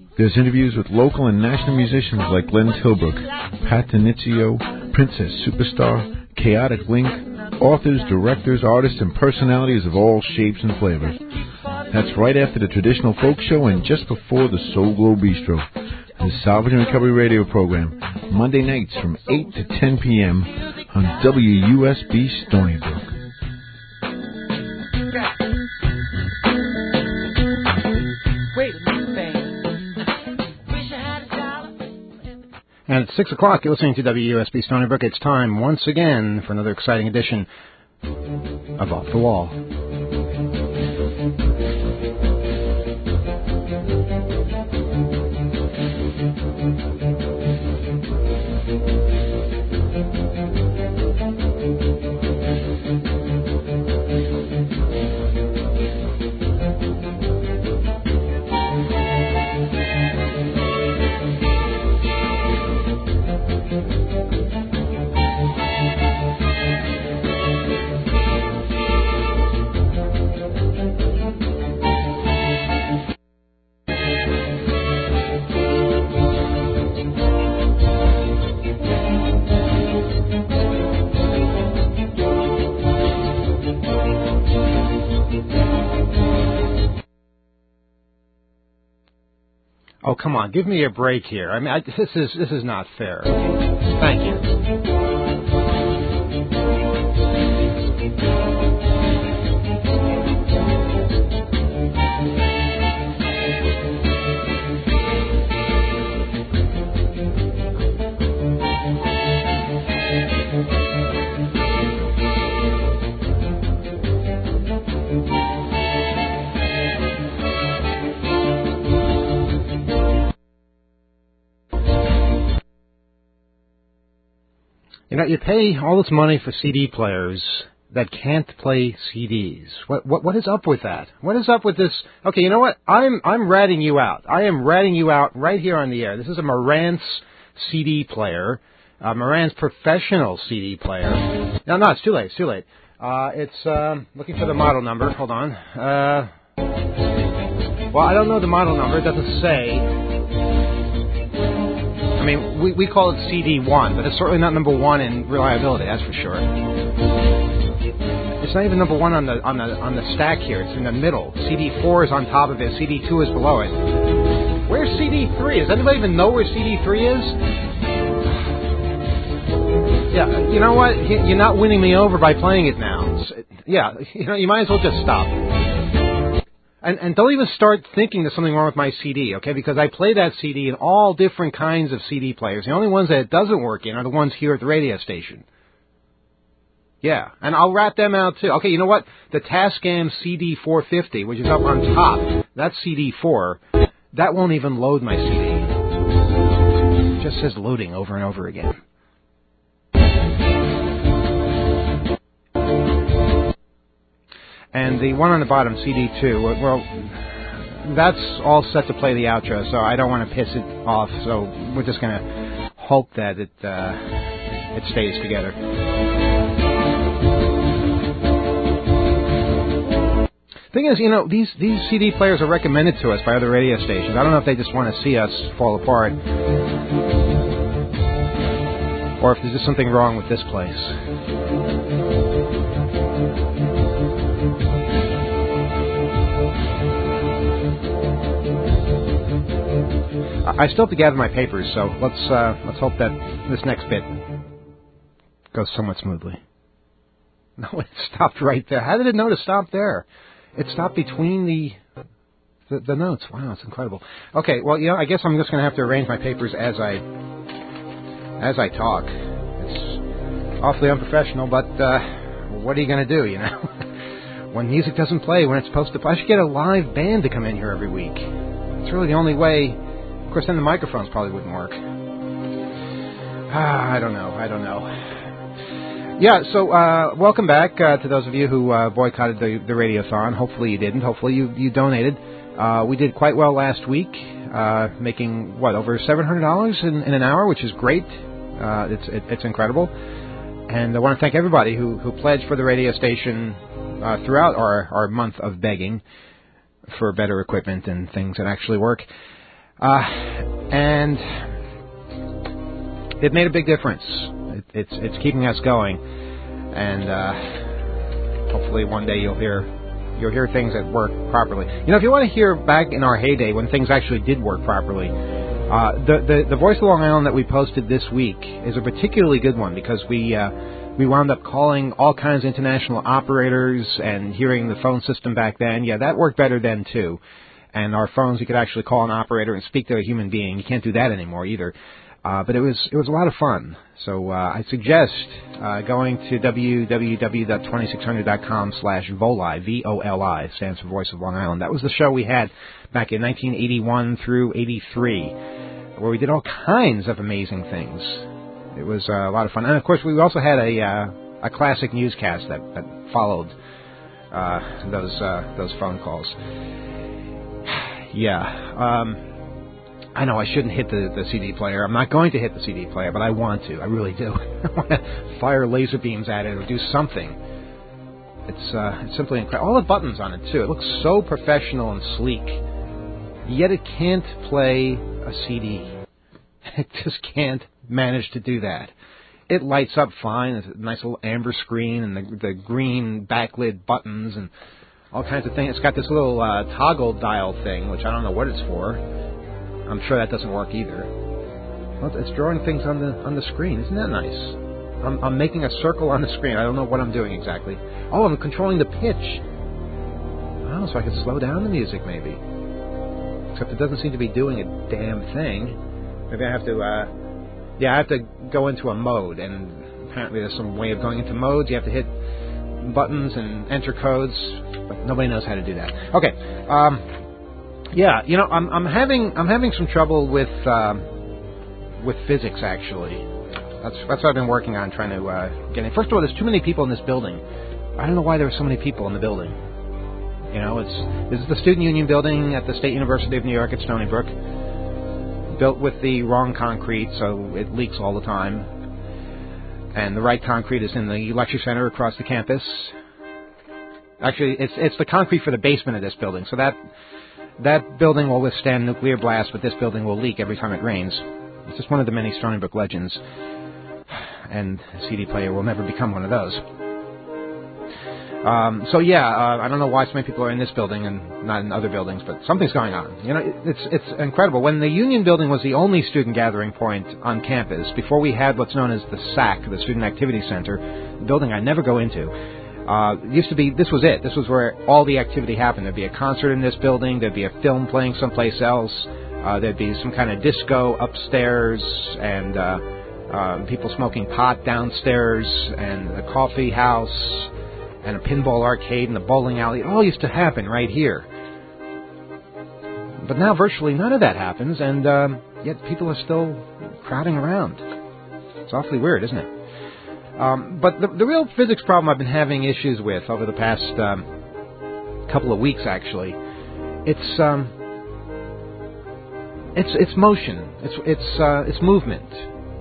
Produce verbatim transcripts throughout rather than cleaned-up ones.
There's interviews with local and national musicians like Glenn Tilbrook, Pat DiNizio, Princess Superstar, Chaotic Link, authors, directors, artists, and personalities of all shapes and flavors. That's right after the traditional folk show and just before the Soul Glow Bistro. The Salvage and Recovery Radio program, Monday nights from eight to ten p.m. on W U S B Stony Brook. And at six o'clock, you're listening to W U S B Stony Brook. It's time once again for another exciting edition of Off the Wall. Oh, come on, give me a break here. I mean, I, this is this is not fair. Thank you. You know, you pay all this money for C D players that can't play C Ds. What what what is up with that? What is up with this? Okay, you know what? I'm I'm ratting you out. I am ratting you out right here on the air. This is a Marantz C D player, uh, Marantz professional C D player. No, no, it's too late. It's too late. Uh, it's um, looking for the model number. Hold on. Uh, well, I don't know the model number. It doesn't say. I mean, we, we call it C D one, but it's certainly not number one in reliability, that's for sure. It's not even number one on the on the on the stack here. It's in the middle. C D four is on top of it. C D two is below it. Where's C D three? Does anybody even know where C D three is? Yeah, you know what? You're not winning me over by playing it now. Yeah, you know, you might as well just stop. And, and don't even start thinking there's something wrong with my C D, okay? Because I play that C D in all different kinds of C D players. The only ones that it doesn't work in are the ones here at the radio station. Yeah, and I'll rat them out too. Okay, you know what? The Tascam C D four fifty, which is up on top, that's C D four. That won't even load my C D. It just says loading over and over again. And the one on the bottom, C D two, well, that's all set to play the outro, so I don't want to piss it off, so we're just going to hope that it uh, it stays together. Thing is, you know, these, these C D players are recommended to us by other radio stations. I don't know if they just want to see us fall apart, or if there's just something wrong with this place. I still have to gather my papers, so let's uh, let's hope that this next bit goes somewhat smoothly. No, it stopped right there. How did it know to stop there? It stopped between the the, the notes. Wow, it's incredible. Okay, well, you know, I guess I'm just going to have to arrange my papers as I as I talk. It's awfully unprofessional, but uh, what are you going to do? You know, when music doesn't play when it's supposed to play, I should get a live band to come in here every week. It's really the only way. Of course, then the microphones probably wouldn't work. Ah, I don't know. I don't know. Yeah, so uh, welcome back uh, to those of you who uh, boycotted the, the Radiothon. Hopefully you didn't. Hopefully you, you donated. Uh, we did quite well last week, uh, making, what, over seven hundred dollars in, in an hour, which is great. Uh, it's it, it's incredible. And I want to thank everybody who, who pledged for the radio station uh, throughout our, our month of begging for better equipment and things that actually work. Uh, and it made a big difference. It, it's it's keeping us going, and uh, hopefully one day you'll hear you'll hear things that work properly. You know, if you want to hear back in our heyday when things actually did work properly, uh, the, the the Voice of Long Island that we posted this week is a particularly good one because we uh, we wound up calling all kinds of international operators and hearing the phone system back then. Yeah, that worked better then too. And our phones, you could actually call an operator and speak to a human being. You can't do that anymore either. Uh, but it was it was a lot of fun. So uh, I suggest uh, going to w w w dot twenty-six hundred dot com slash Voli, V O L I, stands for Voice of Long Island. That was the show we had back in nineteen eighty-one through eighty-three, where we did all kinds of amazing things. It was uh, a lot of fun. And, of course, we also had a uh, a classic newscast that, that followed uh, those uh, those phone calls. Yeah. Um, I know I shouldn't hit the, the C D player. I'm not going to hit the C D player, but I want to. I really do. I want to fire laser beams at it or do something. It's, uh, it's simply incredible. All the buttons on it, too. It looks so professional and sleek. Yet it can't play a C D. It just can't manage to do that. It lights up fine. It's a nice little amber screen and the, the green backlit buttons and all kinds of things. It's got this little uh, toggle dial thing, which I don't know what it's for. I'm sure that doesn't work either. Well, it's drawing things on the on the screen. Isn't that nice? I'm, I'm making a circle on the screen. I don't know what I'm doing exactly. Oh, I'm controlling the pitch. Oh, so I can slow down the music maybe. Except it doesn't seem to be doing a damn thing. Maybe I have to, uh, yeah, I have to go into a mode. And apparently there's some way of going into modes. You have to hit buttons and enter codes, but nobody knows how to do that. Okay, um, yeah, you know, I'm, I'm having I'm having some trouble with um, with physics actually. That's that's what I've been working on, trying to uh, get in. First of all, there's too many people in this building. I don't know why there are so many people in the building. You know, it's this is the Student Union building at the State University of New York at Stony Brook, built with the wrong concrete, so it leaks all the time. And the right concrete is in the lecture center across the campus. Actually, it's it's the concrete for the basement of this building. So that that building will withstand nuclear blast, but this building will leak every time it rains. It's just one of the many Stony Brook legends. And a C D player will never become one of those. Um, so yeah, uh, I don't know why so many people are in this building and not in other buildings, but something's going on. You know, it, it's it's incredible. When the Union Building was the only student gathering point on campus, before we had what's known as the S A C, the Student Activity Center, the building I never go into, uh, it used to be, this was it. This was where all the activity happened. There'd be a concert in this building. There'd be a film playing someplace else. Uh, there'd be some kind of disco upstairs and uh, uh, people smoking pot downstairs and a coffee house and a pinball arcade and a bowling alley. It all used to happen right here. But now virtually none of that happens, and um, yet people are still crowding around. It's awfully weird, isn't it? Um, but the, the real physics problem I've been having issues with over the past um, couple of weeks, actually, it's um, it's it's motion. It's it's uh, it's movement.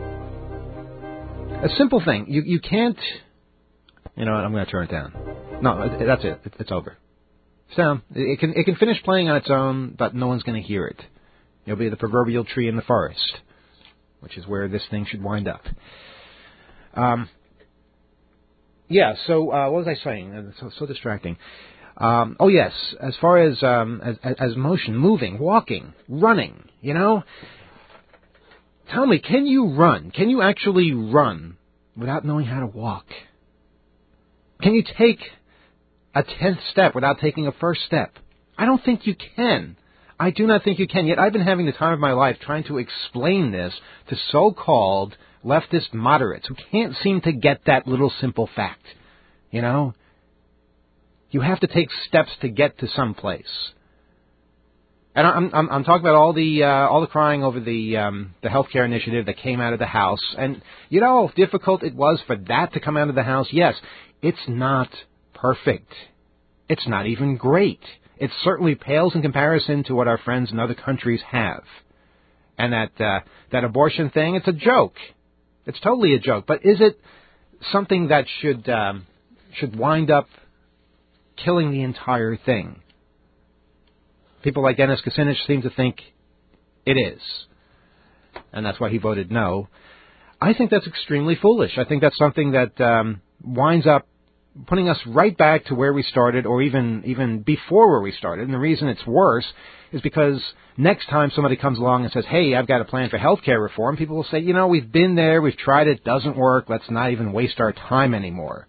A simple thing. You you can't. You know what? I'm going to turn it down. No, that's it. It's over. So it can it can finish playing on its own, but no one's going to hear it. It'll be the proverbial tree in the forest, which is where this thing should wind up. Um. Yeah. So uh, what was I saying? It's so, so distracting. Um, oh yes. As far as, um, as as motion, moving, walking, running. You know. Tell me, can you run? Can you actually run without knowing how to walk? Can you take a tenth step without taking a first step? I don't think you can. I do not think you can. Yet I've been having the time of my life trying to explain this to so-called leftist moderates who can't seem to get that little simple fact. You know? You have to take steps to get to some place. And I'm, I'm, I'm talking about all the uh, all the crying over the um, the healthcare initiative that came out of the House. And you know how difficult it was for that to come out of the House? Yes. It's not perfect. It's not even great. It certainly pales in comparison to what our friends in other countries have. And that uh, that abortion thing, it's a joke. It's totally a joke. But is it something that should um, should wind up killing the entire thing? People like Dennis Kucinich seem to think It is. And that's why he voted no. I think that's extremely foolish. I think that's something that um, winds up putting us right back to where we started, or even even before where we started. And the reason it's worse is because next time somebody comes along and says, hey, I've got a plan for health care reform, people will say, you know, we've been there, we've tried it, doesn't work, let's not even waste our time anymore.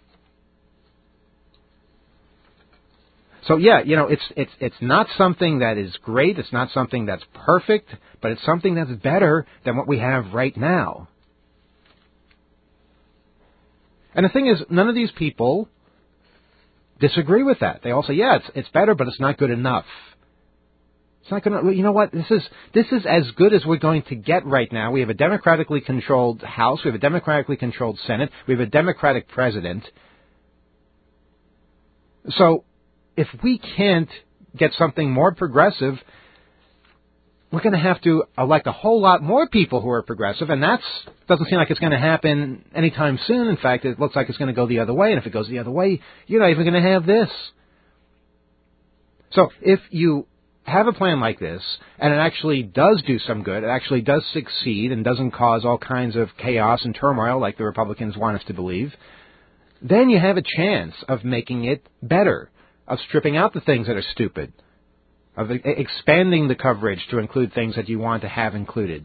So, yeah, you know, it's it's it's not something that is great, it's not something that's perfect, but it's something that's better than what we have right now. And the thing is, none of these people disagree with that. They all say, yeah, it's it's better, but it's not good enough. It's not going to, you know what, this is this is as good as we're going to get right now. We have a democratically controlled House, we have a democratically controlled Senate, we have a Democratic president. So, if we can't get something more progressive, we're going to have to elect a whole lot more people who are progressive, and that doesn't seem like it's going to happen anytime soon. In fact, it looks like it's going to go the other way, and if it goes the other way, you're not even going to have this. So if you have a plan like this, and it actually does do some good, it actually does succeed and doesn't cause all kinds of chaos and turmoil like the Republicans want us to believe, then you have a chance of making it better, of stripping out the things that are stupid, of expanding the coverage to include things that you want to have included.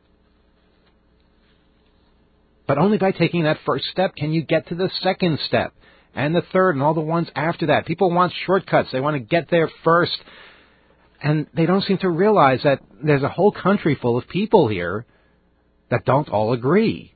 But only by taking that first step can you get to the second step, and the third, and all the ones after that. People want shortcuts. They want to get there first, and they don't seem to realize that there's a whole country full of people here that don't all agree.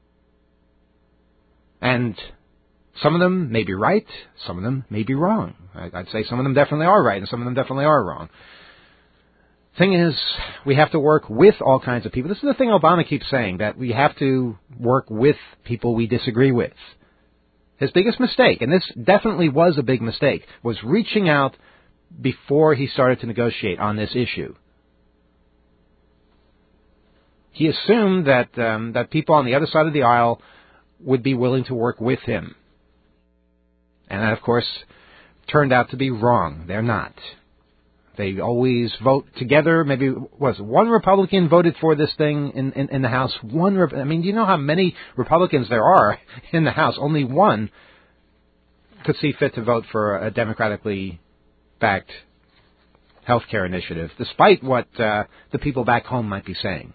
And some of them may be right, some of them may be wrong. I'd say some of them definitely are right, and some of them definitely are wrong. Thing is, we have to work with all kinds of people. This is the thing Obama keeps saying, that we have to work with people we disagree with. His biggest mistake, and this definitely was a big mistake, was reaching out before he started to negotiate on this issue. He assumed that um, that people on the other side of the aisle would be willing to work with him. And that, of course, turned out to be wrong. They're not. They always vote together. Maybe, was one Republican voted for this thing in, in, in the House? One. I mean, do you know how many Republicans there are in the House? Only one could see fit to vote for a democratically backed health care initiative, despite what uh, the people back home might be saying.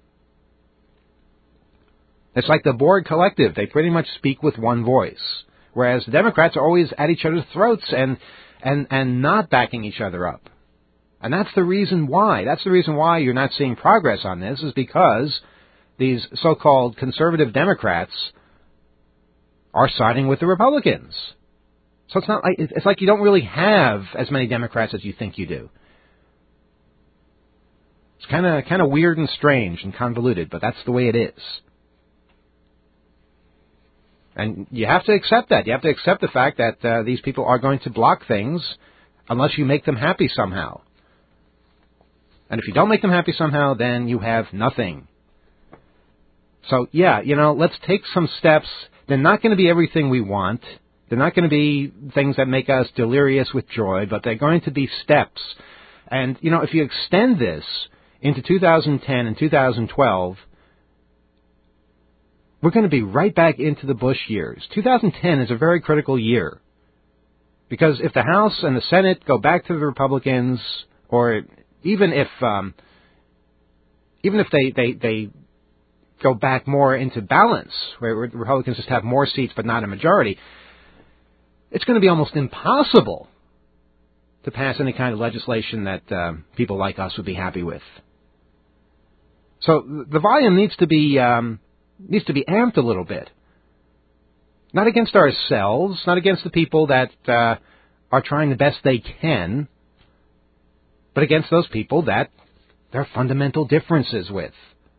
It's like the Borg Collective. They pretty much speak with one voice. Whereas the Democrats are always at each other's throats and, and, and not backing each other up. And that's the reason why. That's the reason why you're not seeing progress on this, is because these so-called conservative Democrats are siding with the Republicans. So it's not like, it's like you don't really have as many Democrats as you think you do. It's kind of kind of weird and strange and convoluted, but that's the way it is. And you have to accept that. You have to accept the fact that uh, these people are going to block things unless you make them happy somehow. And if you don't make them happy somehow, then you have nothing. So, yeah, you know, let's take some steps. They're not going to be everything we want. They're not going to be things that make us delirious with joy, but they're going to be steps. And, you know, if you extend this into two thousand ten and two thousand twelve, we're going to be right back into the Bush years. two thousand ten is a very critical year. Because if the House and the Senate go back to the Republicans, or even if um, even if they, they, they go back more into balance, where Republicans just have more seats but not a majority, it's going to be almost impossible to pass any kind of legislation that uh, people like us would be happy with. So the volume needs to be um, needs to be amped a little bit. Not against ourselves, not against the people that uh, are trying the best they can, but against those people that there are fundamental differences with.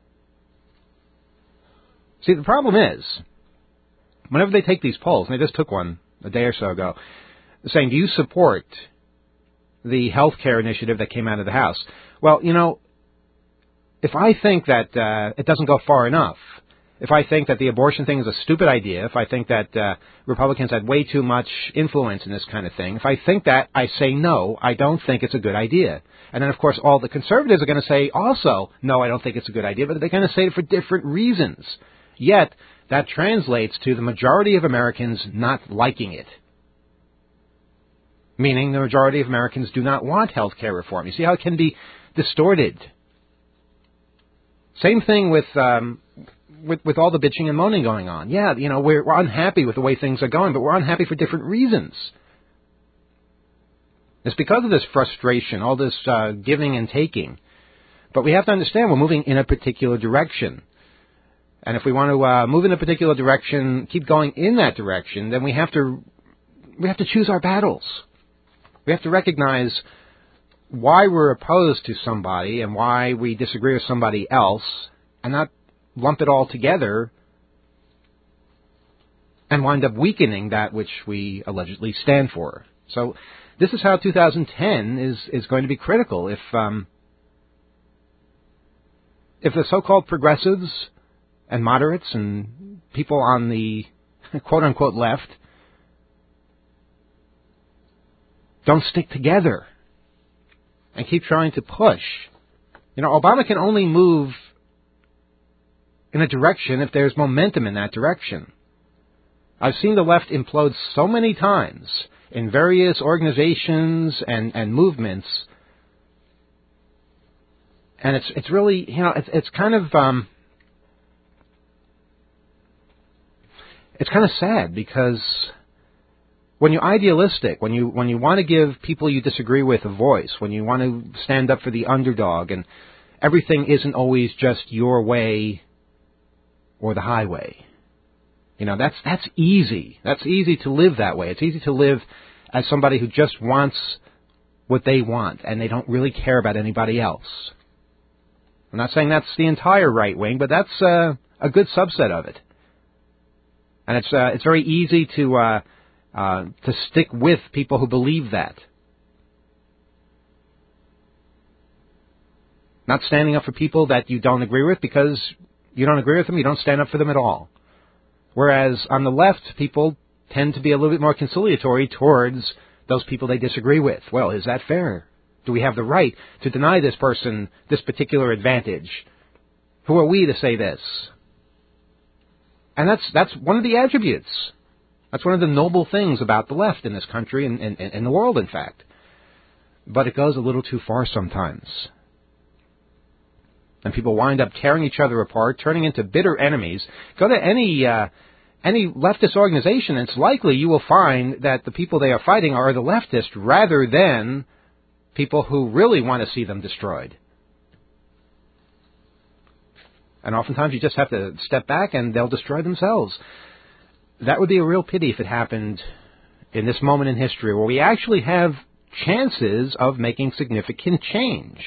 See, the problem is, whenever they take these polls, and they just took one a day or so ago, saying, do you support the health care initiative that came out of the House? Well, you know, if I think that uh, it doesn't go far enough, if I think that the abortion thing is a stupid idea, if I think that uh, Republicans had way too much influence in this kind of thing, if I think that, I say no, I don't think it's a good idea. And then, of course, all the conservatives are going to say also, no, I don't think it's a good idea, but they're going to say it for different reasons. Yet, that translates to the majority of Americans not liking it. Meaning the majority of Americans do not want health care reform. You see how it can be distorted. Same thing with, um, with with all the bitching and moaning going on. Yeah, you know, we're, we're unhappy with the way things are going, but we're unhappy for different reasons. It's because of this frustration, all this uh, giving and taking. But we have to understand we're moving in a particular direction. And if we want to uh, move in a particular direction, keep going in that direction, then we have to we have to choose our battles. We have to recognize why we're opposed to somebody and why we disagree with somebody else, and not lump it all together and wind up weakening that which we allegedly stand for. So this is how two thousand ten is, is going to be critical. If um, if the so-called progressives and moderates and people on the quote-unquote left don't stick together and keep trying to push. You know, Obama can only move in a direction if there's momentum in that direction. I've seen the left implode so many times in various organizations and, and movements, and it's it's really, you know, it's it's kind of um, it's kind of sad because when you're idealistic, when you when you want to give people you disagree with a voice, when you want to stand up for the underdog, and everything isn't always just your way or the highway. You know, that's that's easy. That's easy to live that way. It's easy to live as somebody who just wants what they want, and they don't really care about anybody else. I'm not saying that's the entire right wing, but that's uh, a good subset of it. And it's uh, it's very easy to uh, uh, to stick with people who believe that. Not standing up for people that you don't agree with because you don't agree with them, you don't stand up for them at all. Whereas on the left, people tend to be a little bit more conciliatory towards those people they disagree with. Well, is that fair? Do we have the right to deny this person this particular advantage? Who are we to say this? And that's that's one of the attributes. That's one of the noble things about the left in this country and in the world, in fact. But it goes a little too far sometimes. And people wind up tearing each other apart, turning into bitter enemies. Go to any uh, any leftist organization, and it's likely you will find that the people they are fighting are the leftists rather than people who really want to see them destroyed. And oftentimes you just have to step back and they'll destroy themselves. That would be a real pity if it happened in this moment in history where we actually have chances of making significant change.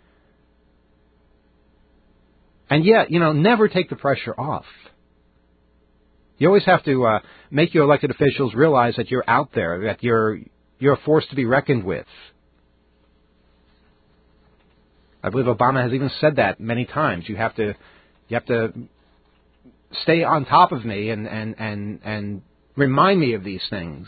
And yet, you know, never take the pressure off. You always have to uh, make your elected officials realize that you're out there, that you're you're a force to be reckoned with. I believe Obama has even said that many times. You have to you have to stay on top of me and and, and, and remind me of these things.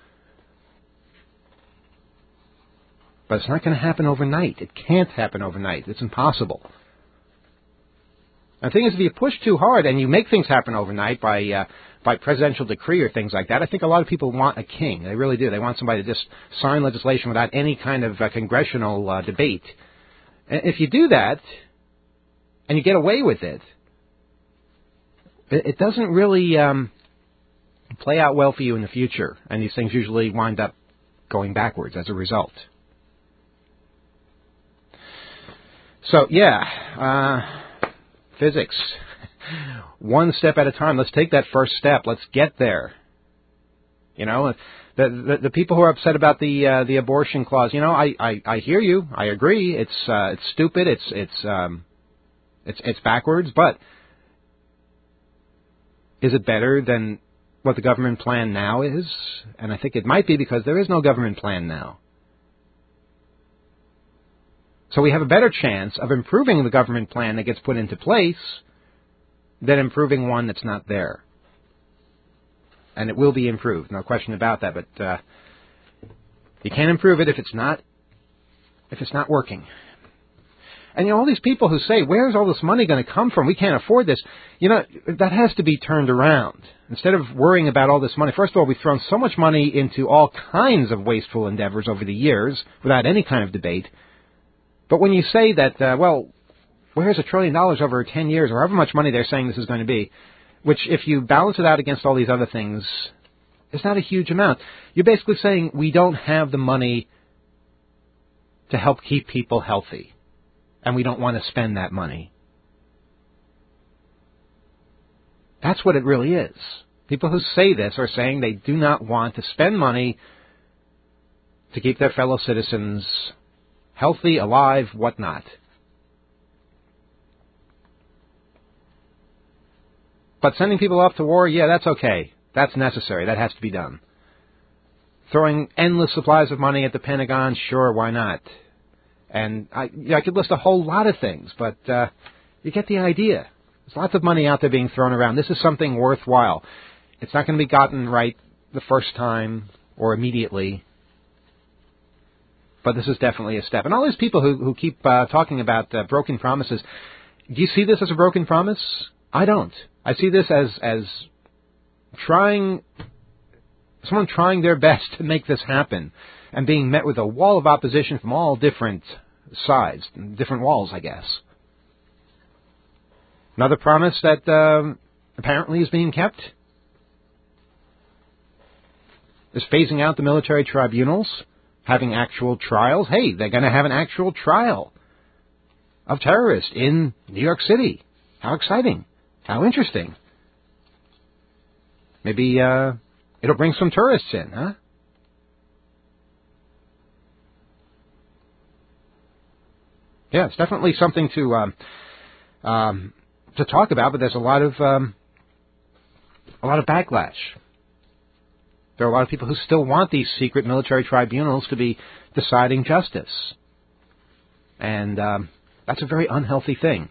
But it's not going to happen overnight. It can't happen overnight. It's impossible. The thing is, if you push too hard and you make things happen overnight by uh, by presidential decree or things like that, I think a lot of people want a king. They really do. They want somebody to just sign legislation without any kind of uh, congressional uh, debate. And if you do that, and you get away with it, it, it doesn't really um, play out well for you in the future. And these things usually wind up going backwards as a result. So, yeah... Uh, Physics. One step at a time. Let's take that first step. Let's get there. You know, the the, the people who are upset about the uh, the abortion clause. You know, I, I, I hear you. I agree. It's uh, it's stupid. It's it's um, it's it's backwards. But is it better than what the government plan now is? And I think it might be because there is no government plan now. So we have a better chance of improving the government plan that gets put into place than improving one that's not there. And it will be improved, no question about that. But uh, you can't improve it if it's not if it's not working. And you know, all these people who say, "Where's all this money going to come from? We can't afford this." You know, that has to be turned around. Instead of worrying about all this money, first of all, we've thrown so much money into all kinds of wasteful endeavors over the years without any kind of debate. But when you say that, uh, well, where's a trillion dollars over ten years, or however much money they're saying this is going to be, which if you balance it out against all these other things, is not a huge amount. You're basically saying we don't have the money to help keep people healthy, and we don't want to spend that money. That's what it really is. People who say this are saying they do not want to spend money to keep their fellow citizens healthy, alive, whatnot. But sending people off to war, yeah, that's okay. That's necessary. That has to be done. Throwing endless supplies of money at the Pentagon, sure, why not? And I, I could list a whole lot of things, but uh, you get the idea. There's lots of money out there being thrown around. This is something worthwhile. It's not going to be gotten right the first time or immediately, but this is definitely a step. And all these people who, who keep uh, talking about uh, broken promises, do you see this as a broken promise? I don't. I see this as as trying, someone trying their best to make this happen and being met with a wall of opposition from all different sides, different walls, I guess. Another promise that um, apparently is being kept is phasing out the military tribunals, having actual trials. Hey, they're going to have an actual trial of terrorists in New York City. How exciting. How interesting. Maybe uh, it'll bring some tourists in, huh? Yeah, it's definitely something to um, um, to talk about, but there's a lot of um, a lot of backlash. There are a lot of people who still want these secret military tribunals to be deciding justice, and um, that's a very unhealthy thing.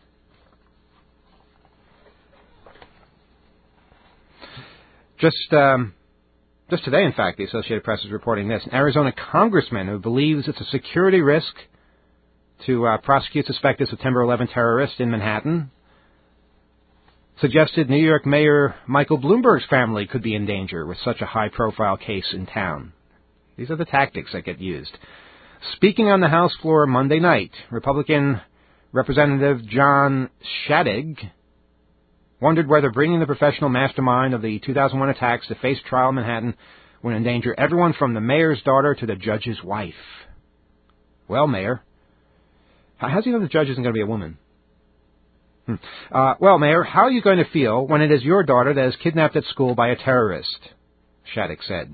Just um, just today, in fact, the Associated Press is reporting this. An Arizona congressman who believes it's a security risk to uh, prosecute suspected September eleventh terrorist in Manhattan suggested New York Mayor Michael Bloomberg's family could be in danger with such a high-profile case in town. These are the tactics that get used. Speaking on the House floor Monday night, Republican Representative John Shadegg wondered whether bringing the professional mastermind of the two thousand one attacks to face trial in Manhattan would endanger everyone from the mayor's daughter to the judge's wife. Well, Mayor, how do you know the judge isn't going to be a woman? Hmm. Uh, well, Mayor, how are you going to feel when it is your daughter that is kidnapped at school by a terrorist? Shadegg said.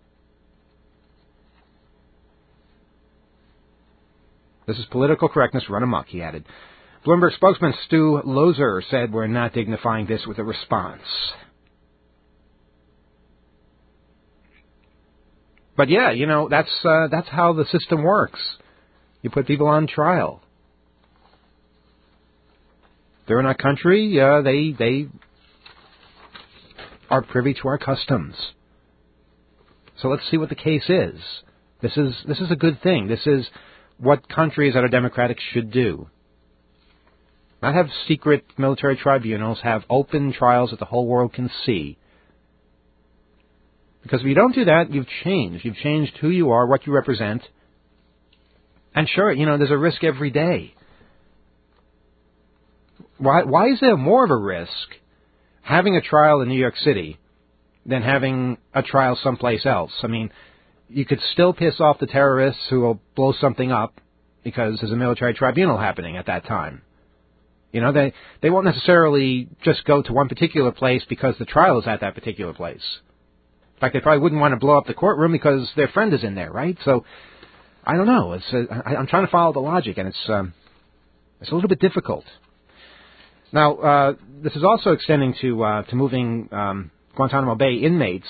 This is political correctness run amok, he added. Bloomberg spokesman Stu Lozer said, "We're not dignifying this with a response." But yeah, you know, that's uh, that's how the system works. You put people on trial. They're in our country. Uh, they they are privy to our customs. So let's see what the case is. This is this is a good thing. This is what countries that are democratic should do. Not have secret military tribunals, have open trials that the whole world can see. Because if you don't do that, you've changed. You've changed who you are, what you represent. And sure, you know, there's a risk every day. Why, why is there more of a risk having a trial in New York City than having a trial someplace else? I mean, you could still piss off the terrorists who will blow something up because there's a military tribunal happening at that time. You know, they, they won't necessarily just go to one particular place because the trial is at that particular place. In fact, they probably wouldn't want to blow up the courtroom because their friend is in there, right? So, I don't know. It's uh, I, I'm trying to follow the logic, and it's um, it's a little bit difficult. Now, uh, this is also extending to uh, to moving um, Guantanamo Bay inmates.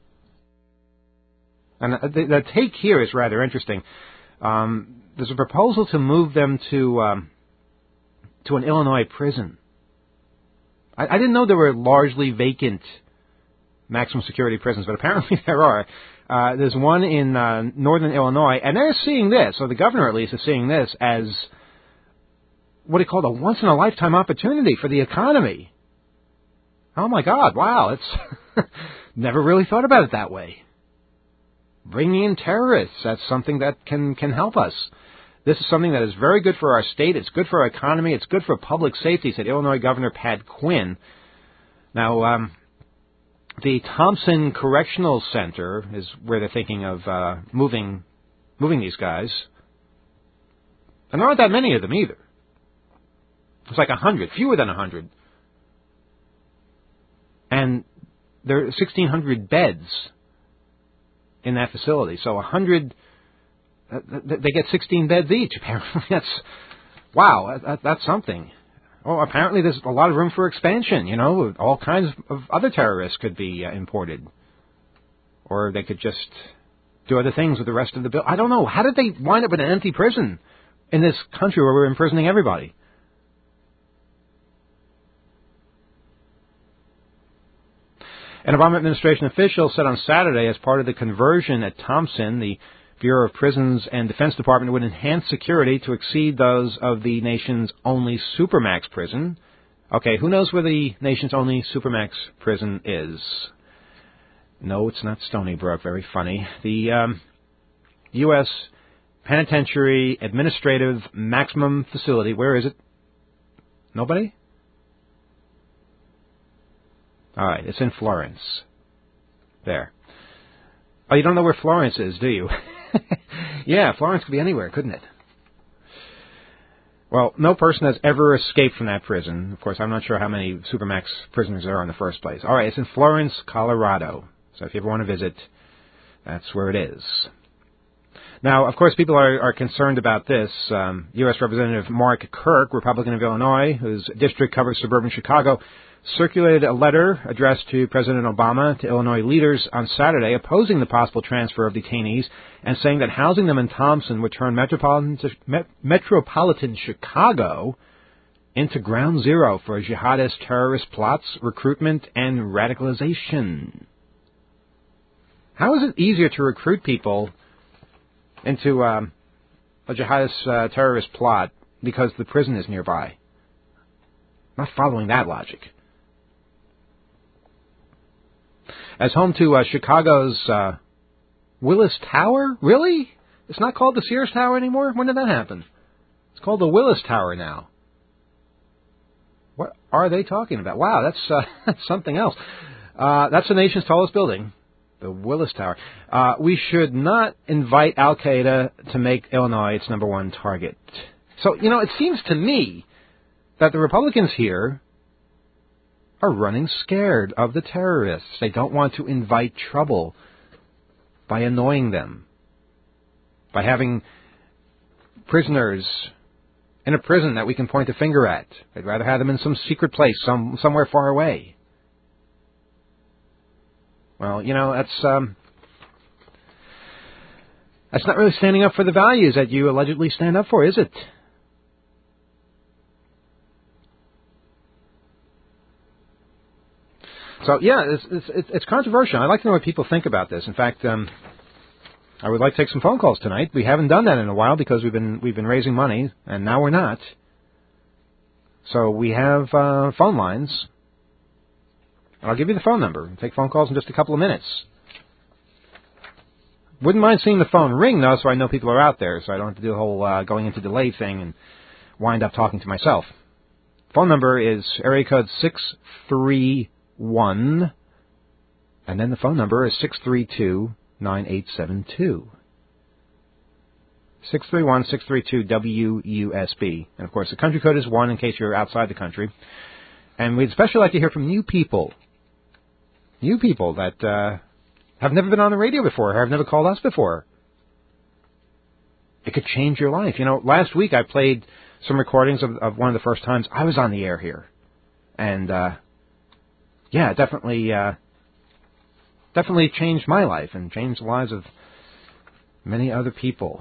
And the, the take here is rather interesting. Um, there's a proposal to move them to um, to an Illinois prison. I, I didn't know there were largely vacant maximum security prisons, but apparently there are. Uh, there's one in uh, northern Illinois, and they're seeing this, or the governor at least is seeing this, as what he called a once-in-a-lifetime opportunity for the economy. Oh, my God, wow, it's never really thought about it that way. Bringing in terrorists, that's something that can, can help us. This is something that is very good for our state, it's good for our economy, it's good for public safety, said Illinois Governor Pat Quinn. Now, um, the Thompson Correctional Center is where they're thinking of uh, moving moving these guys. And there aren't that many of them either. It's like a hundred, fewer than a hundred. And there are sixteen hundred beds in that facility. So a hundred, uh, they get sixteen beds each, apparently. That's, wow, that, that's something. Well, apparently there's a lot of room for expansion, you know. All kinds of other terrorists could be uh, imported. Or they could just do other things with the rest of the bill. I don't know. How did they wind up with an empty prison in this country where we're imprisoning everybody? An Obama administration official said on Saturday, as part of the conversion at Thompson, the Bureau of Prisons and Defense Department would enhance security to exceed those of the nation's only Supermax prison. Okay, who knows where the nation's only Supermax prison is? No, it's not Stony Brook. Very funny. The um, U S Penitentiary Administrative Maximum Facility. Where is it? Nobody? All right, it's in Florence. There. Oh, you don't know where Florence is, do you? Yeah, Florence could be anywhere, couldn't it? Well, no person has ever escaped from that prison. Of course, I'm not sure how many Supermax prisoners there are in the first place. All right, it's in Florence, Colorado. So if you ever want to visit, that's where it is. Now, of course, people are, are concerned about this. Um, U S Representative Mark Kirk, Republican of Illinois, whose district covers suburban Chicago, circulated a letter addressed to President Obama to Illinois leaders on Saturday opposing the possible transfer of detainees and saying that housing them in Thompson would turn metropolitan, metropolitan Chicago into ground zero for jihadist terrorist plots, recruitment, and radicalization. How is it easier to recruit people into um, a jihadist uh, terrorist plot because the prison is nearby? Not following that logic. As home to uh, Chicago's uh, Willis Tower? Really? It's not called the Sears Tower anymore? When did that happen? It's called the Willis Tower now. What are they talking about? Wow, that's, uh, that's something else. Uh, that's the nation's tallest building, the Willis Tower. Uh, we should not invite Al-Qaeda to make Illinois its number one target. So, you know, it seems to me that the Republicans here are running scared of the terrorists. They don't want to invite trouble by annoying them, by having prisoners in a prison that we can point a finger at. They'd rather have them in some secret place, some somewhere far away. Well, you know, that's um, that's not really standing up for the values that you allegedly stand up for, is it? So, yeah, it's, it's, it's controversial. I'd like to know what people think about this. In fact, um, I would like to take some phone calls tonight. We haven't done that in a while because we've been we've been raising money, and now we're not. So we have uh, phone lines. I'll give you the phone number. Take phone calls in just a couple of minutes. Wouldn't mind seeing the phone ring, though, so I know people are out there, so I don't have to do the whole uh, going into delay thing and wind up talking to myself. Phone number is area code six three one, and then the phone number is six three two, nine eight seven two. six three one, six three two, W U S B. And, of course, the country code is one in case you're outside the country. And we'd especially like to hear from new people. New people that uh, have never been on the radio before, or have never called us before. It could change your life. You know, last week I played some recordings of, of one of the first times I was on the air here. And, uh, yeah, definitely, uh, definitely changed my life and changed the lives of many other people.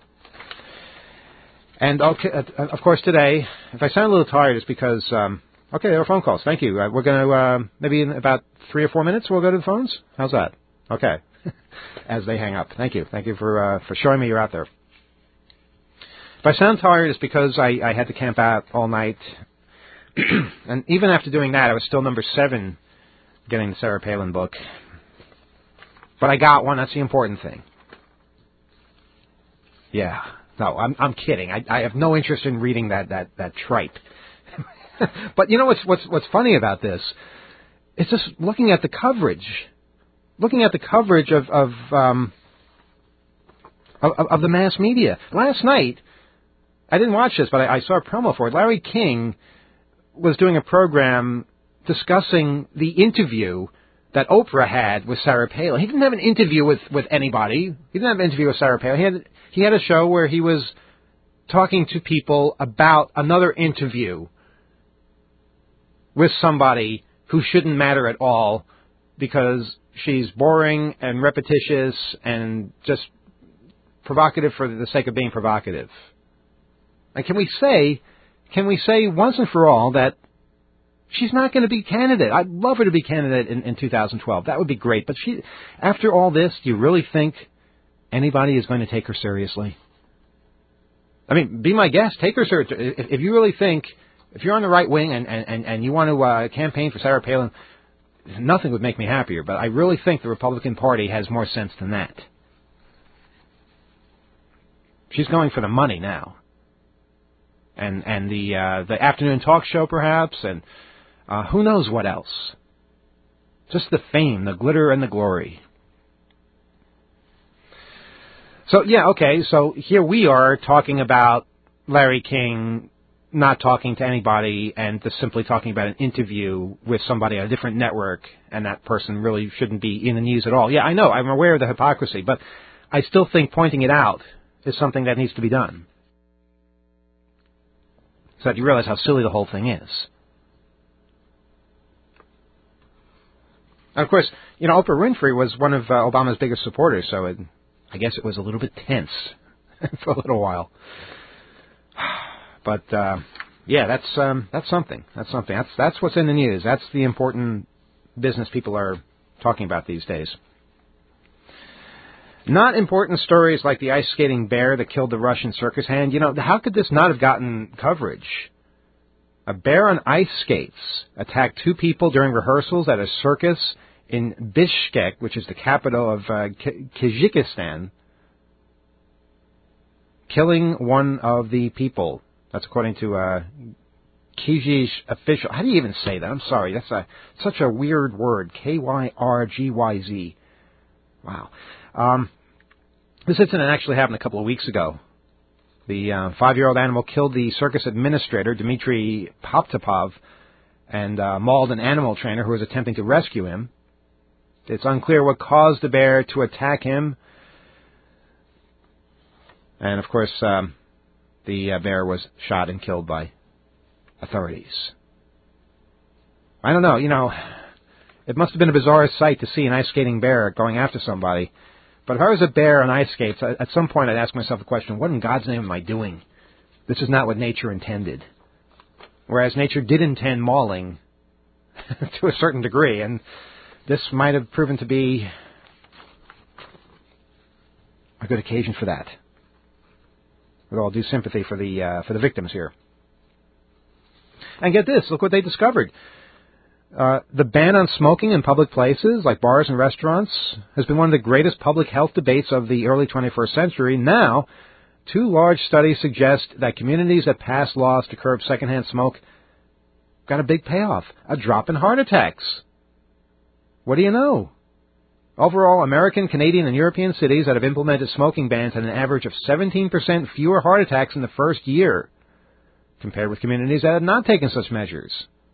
And, okay, of course, today, if I sound a little tired, it's because um, Okay, there are phone calls. Thank you. Uh, we're going to, uh, maybe in about three or four minutes, we'll go to the phones. How's that? Okay. As they hang up. Thank you. Thank you for uh, for showing me you're out there. If I sound tired, it's because I, I had to camp out all night. And even after doing that, I was still number seven getting the Sarah Palin book. But I got one. That's the important thing. Yeah. No, I'm I'm kidding. I, I have no interest in reading that, that, that tripe. But you know what's what's what's funny about this? It's just looking at the coverage, looking at the coverage of of um, of, of the mass media. Last night, I didn't watch this, but I, I saw a promo for it. Larry King was doing a program discussing the interview that Oprah had with Sarah Palin. He didn't have an interview with, with anybody. He didn't have an interview with Sarah Palin. He had he had a show where he was talking to people about another interview with somebody who shouldn't matter at all because she's boring and repetitious and just provocative for the sake of being provocative. And can we say, can we say once and for all that she's not going to be candidate? I'd love her to be candidate in, in two thousand twelve. That would be great. But she, after all this, do you really think anybody is going to take her seriously? I mean, be my guest. Take her seriously. If, if you really think, if you're on the right wing and, and, and you want to uh, campaign for Sarah Palin, nothing would make me happier. But I really think the Republican Party has more sense than that. She's going for the money now. And and the uh, the afternoon talk show, perhaps, and uh, who knows what else. Just the fame, the glitter, and the glory. So, yeah, okay, so here we are talking about Larry King not talking to anybody and just simply talking about an interview with somebody on a different network, and that person really shouldn't be in the news at all. Yeah, I know, I'm aware of the hypocrisy, but I still think pointing it out is something that needs to be done. So that you realize how silly the whole thing is. And of course, you know, Oprah Winfrey was one of uh, Obama's biggest supporters, so it, I guess it was a little bit tense for a little while. But uh, yeah, that's um, that's something. That's something. That's that's what's in the news. That's the important business people are talking about these days. Not important stories like the ice skating bear that killed the Russian circus hand. You know, how could this not have gotten coverage? A bear on ice skates attacked two people during rehearsals at a circus in Bishkek, which is the capital of uh, Kyrgyzstan, killing one of the people. That's according to a Kyrgyz official. How do you even say that? I'm sorry. That's a, such a weird word. K Y R G Y Z. Wow. Um, this incident actually happened a couple of weeks ago. The uh, five-year-old animal killed the circus administrator, Dmitry Poptapov, and uh, mauled an animal trainer who was attempting to rescue him. It's unclear what caused the bear to attack him. And, of course, um, the uh, bear was shot and killed by authorities. I don't know, you know, it must have been a bizarre sight to see an ice skating bear going after somebody. But if I was a bear on ice skates, at some point I'd ask myself the question, what in God's name am I doing? This is not what nature intended. Whereas nature did intend mauling to a certain degree, and this might have proven to be a good occasion for that. With all due sympathy for the uh, for the victims here. And get this, look what they discovered. Uh, the ban on smoking in public places, like bars and restaurants, has been one of the greatest public health debates of the early twenty-first century. Now, two large studies suggest that communities that pass laws to curb secondhand smoke got a big payoff, a drop in heart attacks. What do you know? Overall, American, Canadian, and European cities that have implemented smoking bans had an average of seventeen percent fewer heart attacks in the first year, compared with communities that had not taken such measures.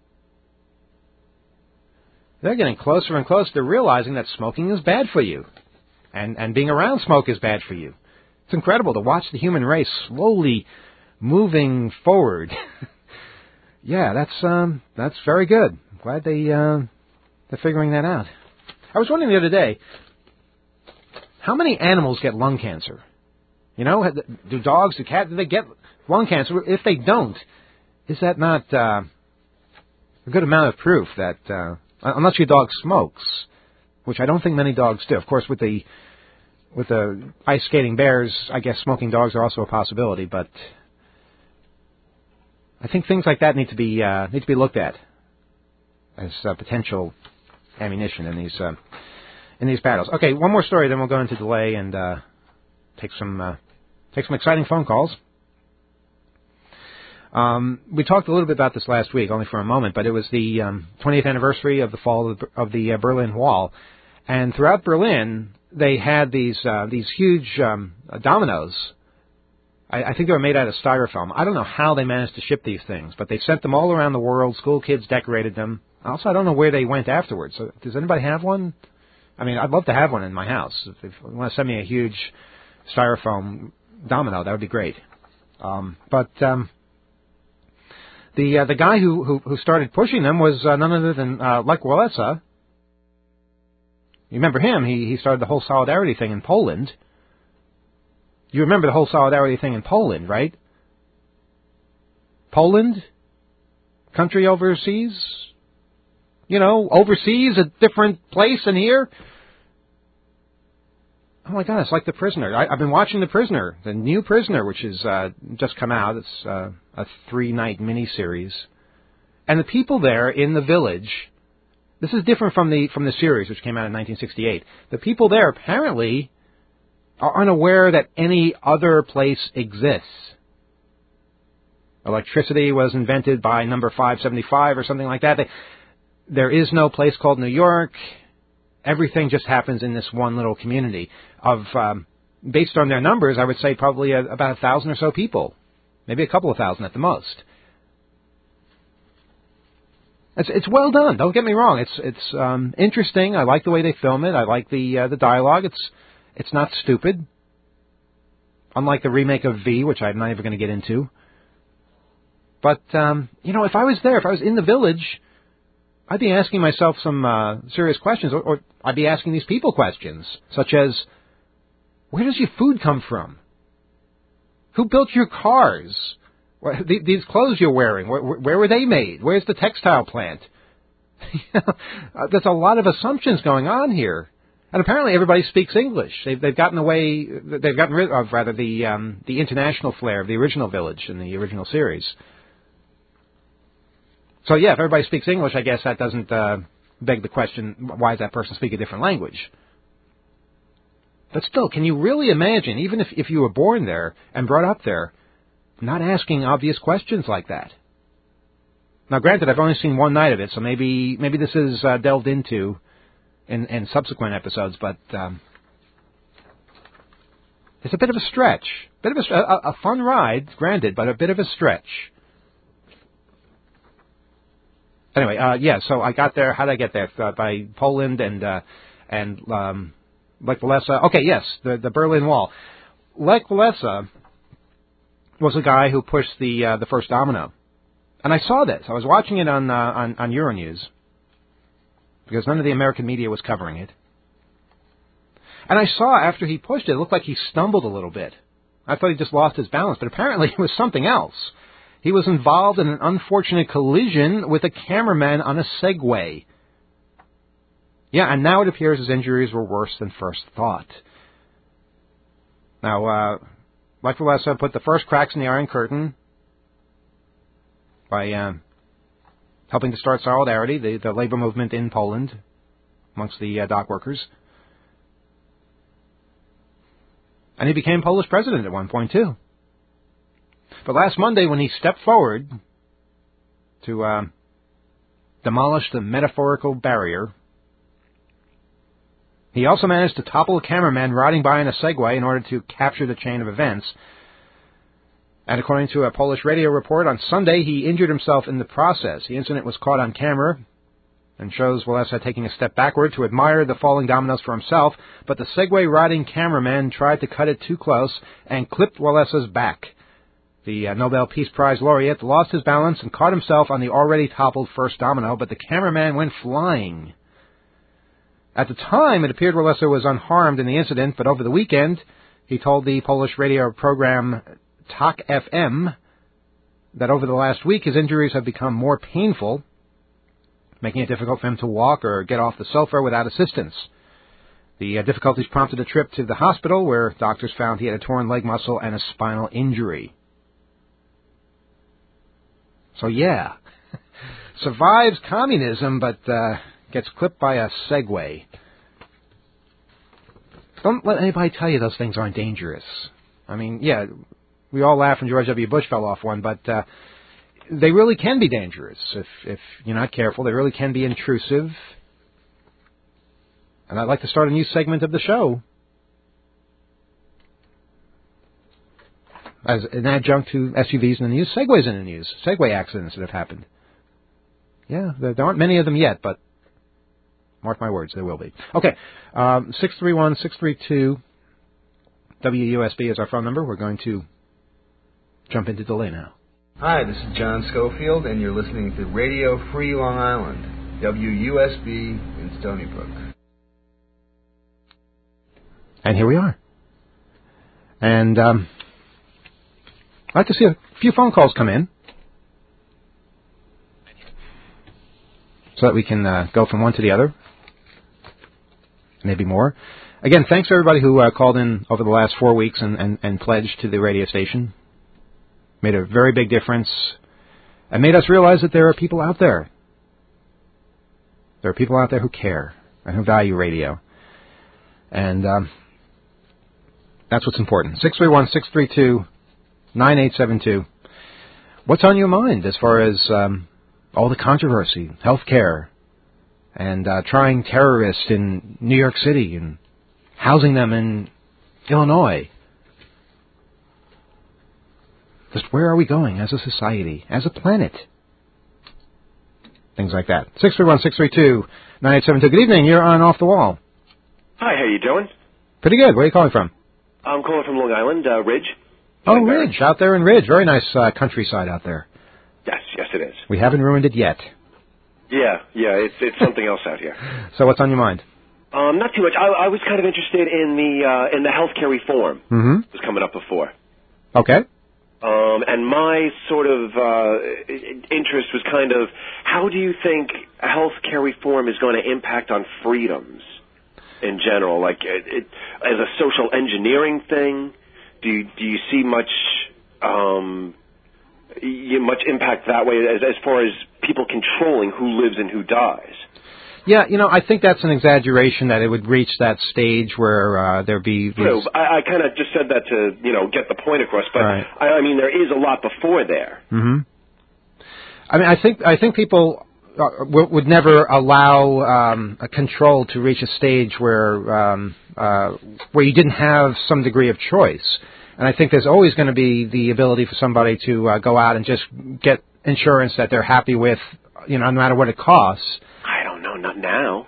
They're getting closer and closer to realizing that smoking is bad for you. And, and being around smoke is bad for you. It's incredible to watch the human race slowly moving forward. Yeah, that's um, that's very good. Glad they, uh, they're figuring that out. I was wondering the other day, how many animals get lung cancer? You know, do dogs, do cats, do they get lung cancer? If they don't, is that not... Uh, a good amount of proof that, uh, unless your dog smokes, which I don't think many dogs do. Of course, with the with the ice skating bears, I guess smoking dogs are also a possibility. But I think things like that need to be uh, need to be looked at as uh, potential ammunition in these uh, in these battles. Okay, one more story, then we'll go into delay and uh, take some uh, take some exciting phone calls. Um, we talked a little bit about this last week, only for a moment, but it was the um, twentieth anniversary of the fall of the, of the uh, Berlin Wall, and throughout Berlin they had these uh, these huge um, dominoes. I, I think they were made out of styrofoam. I don't know how they managed to ship these things, but they sent them all around the world. School kids decorated them. Also, I don't know where they went afterwards. So, does anybody have one? I mean, I'd love to have one in my house. If, if you want to send me a huge styrofoam domino, that would be great. Um, but um, the uh, the guy who, who who started pushing them was uh, none other than uh, Lech Walesa. You remember him? He he started the whole Solidarity thing in Poland. You remember the whole Solidarity thing in Poland, right? Poland, country overseas. You know, overseas, a different place than here. Oh my God, it's like The Prisoner. I, I've been watching The Prisoner, the new Prisoner, which has uh, just come out. It's uh, a three-night miniseries. And the people there in the village, this is different from the from the series, which came out in nineteen sixty-eight. The people there apparently are unaware that any other place exists. Electricity was invented by number five seventy-five or something like that. They, there is no place called New York. Everything just happens in this one little community of, um, based on their numbers, I would say probably a, about a thousand or so people, maybe a couple of thousand at the most. It's it's well done. Don't get me wrong. It's it's um, interesting. I like the way they film it. I like the uh, the dialogue. It's it's not stupid. Unlike the remake of V, which I'm not even going to get into. But um, you know, if I was there, if I was in the village, I'd be asking myself some uh, serious questions, or, or I'd be asking these people questions, such as, where does your food come from? Who built your cars? Where, th- these clothes you're wearing, where, where were they made? Where's the textile plant? There's a lot of assumptions going on here. And apparently everybody speaks English. They've, they've gotten away, they've gotten rid of, rather, the, um, the international flair of the original village in the original series. So, yeah, if everybody speaks English, I guess that doesn't uh, beg the question, why does that person speak a different language? But still, can you really imagine, even if, if you were born there and brought up there, not asking obvious questions like that? Now, granted, I've only seen one night of it, so maybe maybe this is uh, delved into in, in subsequent episodes, but um, it's a bit of a stretch. Bit of a, a, a fun ride, granted, but a bit of a stretch. Anyway, uh, yeah, so I got there. How did I get there? Uh, by Poland and uh, and um, Lech Walesa. Okay, yes, the, the Berlin Wall. Lech Walesa was a guy who pushed the uh, the first domino. And I saw this. I was watching it on, uh, on on Euronews because none of the American media was covering it. And I saw after he pushed it, it looked like he stumbled a little bit. I thought he just lost his balance, but apparently it was something else. He was involved in an unfortunate collision with a cameraman on a Segway. Yeah, and now it appears his injuries were worse than first thought. Now, uh, Lech Walesa put the first cracks in the Iron Curtain by uh, helping to start Solidarity, the, the labor movement in Poland amongst the uh, dock workers. And he became Polish president at one point, too. But last Monday, when he stepped forward to uh, demolish the metaphorical barrier, he also managed to topple a cameraman riding by in a Segway in order to capture the chain of events. And according to a Polish radio report, on Sunday, he injured himself in the process. The incident was caught on camera and shows Walesa taking a step backward to admire the falling dominoes for himself, but the Segway-riding cameraman tried to cut it too close and clipped Walesa's back. The uh, Nobel Peace Prize laureate lost his balance and caught himself on the already toppled first domino, but the cameraman went flying. At the time, it appeared Walesa was unharmed in the incident, but over the weekend, he told the Polish radio program Talk F M that over the last week his injuries have become more painful making it difficult for him to walk or get off the sofa without assistance. The uh, difficulties prompted a trip to the hospital where doctors found he had a torn leg muscle and a spinal injury. So, yeah, survives communism but uh, gets clipped by a Segway. Don't let anybody tell you those things aren't dangerous. I mean, yeah, we all laugh when George W. Bush fell off one, but uh, they really can be dangerous if, if you're not careful. They really can be intrusive. And I'd like to start a new segment of the show as an adjunct to S U Vs in the news, Segways in the news, Segway accidents that have happened. Yeah, there aren't many of them yet, but mark my words, there will be. Okay, um, six three one, six three two, W U S B is our phone number. We're going to jump into delay now. Hi, this is John Schofield, and you're listening to Radio Free Long Island, W U S B in Stony Brook. And here we are. And um, I'd like to see a few phone calls come in so that we can uh, go from one to the other, maybe more. Again, thanks to everybody who uh, called in over the last four weeks and, and, and pledged to the radio station. Made a very big difference and made us realize that there are people out there. There are people out there who care and who value radio. And um, that's what's important. six three one, six three two, nine eight seven two. What's on your mind as far as um, all the controversy, health care, and uh, trying terrorists in New York City and housing them in Illinois? Just where are we going as a society, as a planet? Things like that. six three one, six three two, nine eight seven two. Good evening. You're on Off the Wall. Hi, how you doing? Pretty good. Where are you calling from? I'm calling from Long Island, uh, Ridge. Oh, Ridge. Out there in Ridge. Very nice uh, countryside out there. Yes, yes it is. We haven't ruined it yet. Yeah, yeah, it's it's something else out here. So what's on your mind? Um, not too much. I, I was kind of interested in the uh, in the healthcare reform. Mm-hmm. It was coming up before. Okay. Um, and my sort of uh, interest was kind of, how do you think healthcare reform is going to impact on freedoms in general? Like, it, it, as a social engineering thing, do you, do you see much um, you, much impact that way as, as far as people controlling who lives and who dies? Yeah, you know, I think that's an exaggeration that it would reach that stage where uh, there be... These... No, I, I kind of just said that to, you know, get the point across, but right. I, I mean, there is a lot before there. Mm-hmm. I mean, I think I think people uh, w- would never allow um, a control to reach a stage where um, uh, where you didn't have some degree of choice. And I think there's always going to be the ability for somebody to uh, go out and just get insurance that they're happy with, you know, no matter what it costs. I don't know, not now.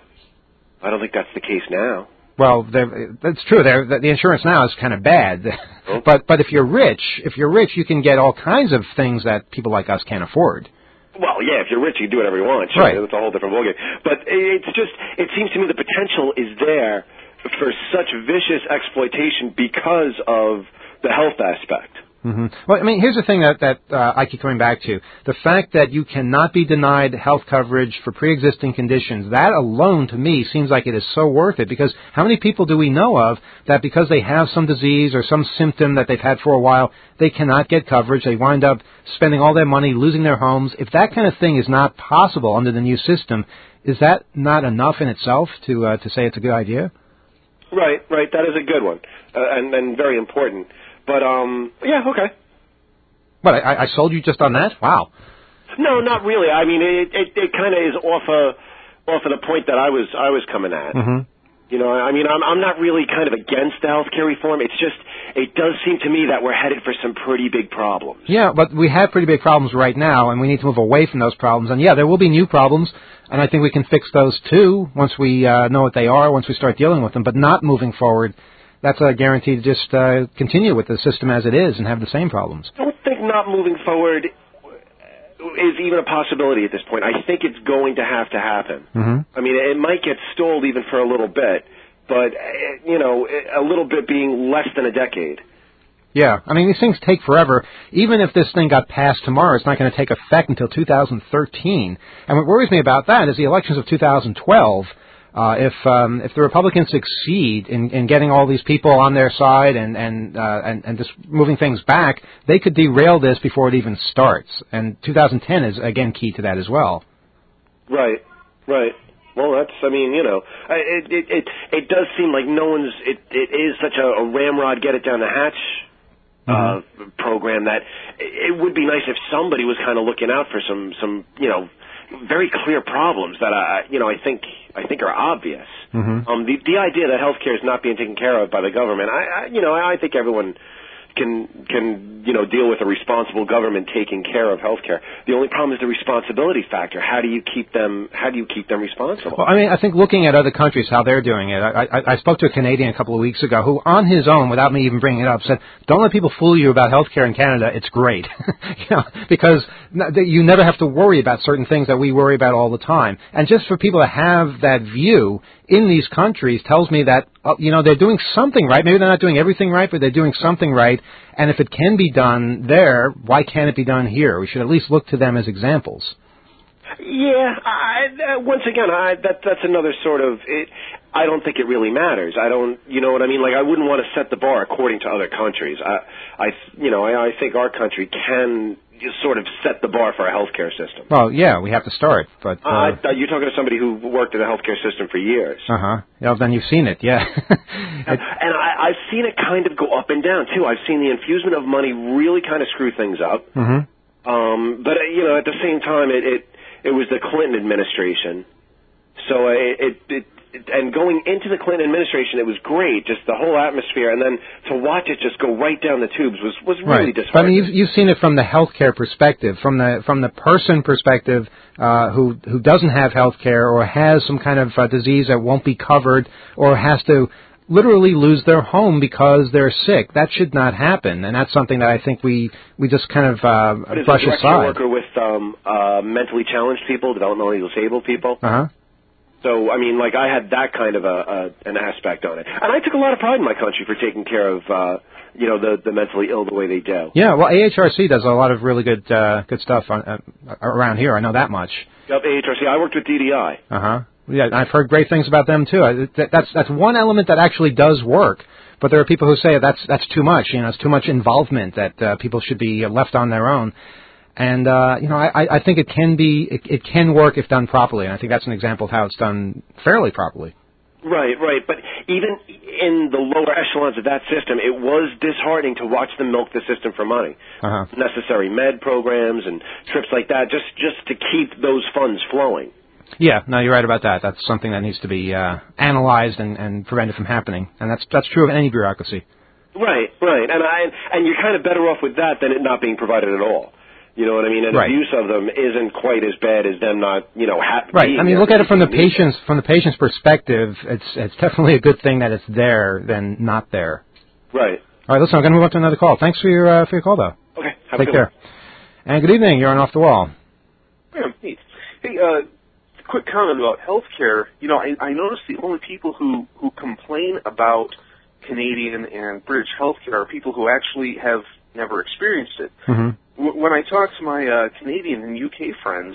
I don't think that's the case now. Well, that's true. They're, the insurance now is kind of bad. Oh. But but if you're rich, if you're rich, you can get all kinds of things that people like us can't afford. Well, yeah, if you're rich, you can do whatever you want. Sure, right. That's a whole different ballgame. But it's just, it seems to me the potential is there for such vicious exploitation because of the health aspect. Mm-hmm. Well, I mean, here's the thing that, that uh, I keep coming back to. The fact that you cannot be denied health coverage for pre-existing conditions, that alone, to me, seems like it is so worth it. Because how many people do we know of that because they have some disease or some symptom that they've had for a while, they cannot get coverage, they wind up spending all their money, losing their homes? If that kind of thing is not possible under the new system, is that not enough in itself to uh, to say it's a good idea? Right, right. That is a good one, uh, and, and very important. But, um, yeah, okay. What, I, I sold you just on that? Wow. No, not really. I mean, it it, it kind of is off a, off of the point that I was I was coming at. Mm-hmm. You know, I mean, I'm I'm not really kind of against the healthcare reform. It's just, it does seem to me that we're headed for some pretty big problems. Yeah, but we have pretty big problems right now, and we need to move away from those problems. And, yeah, there will be new problems, and I think we can fix those, too, once we uh, know what they are, once we start dealing with them, but not moving forward. That's a guarantee to just uh, continue with the system as it is and have the same problems. I don't think not moving forward is even a possibility at this point. I think it's going to have to happen. Mm-hmm. I mean, it might get stalled even for a little bit, but, you know, a little bit being less than a decade. Yeah, I mean, these things take forever. Even if this thing got passed tomorrow, it's not going to take effect until two thousand thirteen. And what worries me about that is the elections of two thousand twelve. Uh, if um, if the Republicans succeed in, in getting all these people on their side and and, uh, and and just moving things back, they could derail this before it even starts. And two thousand ten is again key to that as well. Right, right. Well, that's, I mean, you know, it it it, it does seem like no one's, it, it is such a, a ramrod, get it down the hatch uh, mm-hmm. program that it would be nice if somebody was kind of looking out for some, some, you know, very clear problems that, I, you know, I think I think are obvious. Mm-hmm. Um, the, the idea that healthcare is not being taken care of by the government, I, I you know, I think everyone can can you know deal with a responsible government taking care of healthcare. The only problem is the responsibility factor. How do you keep them? How do you keep them responsible? Well, I mean, I think looking at other countries, how they're doing it. I, I, I spoke to a Canadian a couple of weeks ago who, on his own, without me even bringing it up, said, "Don't let people fool you about healthcare in Canada. It's great, you know, because you never have to worry about certain things that we worry about all the time." And just for people to have that view in these countries tells me that, uh, you know, they're doing something right. Maybe they're not doing everything right, but they're doing something right. And if it can be done there, why can't it be done here? We should at least look to them as examples. Yeah, I, uh, once again, I, that that's another sort of, it, I don't think it really matters. I don't, you know what I mean? Like, I wouldn't want to set the bar according to other countries. I, I you know, I, I think our country can just sort of set the bar for a healthcare system. Well, yeah, we have to start. But uh, uh, I, you're talking to somebody who worked in the healthcare system for years. Uh-huh. Yeah, then you've seen it, yeah. it, and I, I've seen it kind of go up and down, too. I've seen the infusement of money really kind of screw things up. Mm-hmm. Um, but, uh, you know, at the same time, it, it, it was the Clinton administration. So uh, it, it, it and going into the Clinton administration, it was great, just the whole atmosphere, and then to watch it just go right down the tubes was, was really right. disheartening. But I mean, you've, you've seen it from the healthcare perspective, from the from the person perspective uh, who who doesn't have healthcare or has some kind of uh, disease that won't be covered or has to literally lose their home because they're sick. That should not happen, and that's something that I think we we just kind of uh, but brush as a aside. worker with um, uh, mentally challenged people, developmentally disabled people. Uh-huh. So, I mean, like, I had that kind of a, a an aspect on it. And I took a lot of pride in my country for taking care of, uh, you know, the, the mentally ill the way they do. Yeah, well, A H R C does a lot of really good uh, good stuff on, uh, around here. I know that much. Yep, A H R C. I worked with D D I. Uh-huh. Yeah, I've heard great things about them, too. I, that, that's that's one element that actually does work. But there are people who say that's that's too much. You know, it's too much involvement, that uh, people should be left on their own. And, uh, you know, I, I think it can be, it, it can work if done properly. And I think that's an example of how it's done fairly properly. Right, right. But even in the lower echelons of that system, it was disheartening to watch them milk the system for money. Uh-huh. Necessary med programs and trips like that, just, just to keep those funds flowing. Yeah, no, you're right about that. That's something that needs to be uh, analyzed and, and prevented from happening. And that's that's true of any bureaucracy. Right, right. And I and you're kind of better off with that than it not being provided at all. You know what I mean? And right. abuse of them isn't quite as bad as them not, you know, happy. Right. I mean, look at it from the patient's from the patient's perspective. It's it's definitely a good thing that it's there than not there. Right. All right. Listen, I'm going to move on to another call. Thanks for your uh, for your call, though. Okay. Have Take a good care. one. And good evening. You're on Off the Wall. Yeah, neat. Hey, uh, quick comment about healthcare. You know, I, I noticed the only people who who complain about Canadian and British healthcare are people who actually have never experienced it. Mm-hmm. When I talk to my uh, Canadian and U K friends,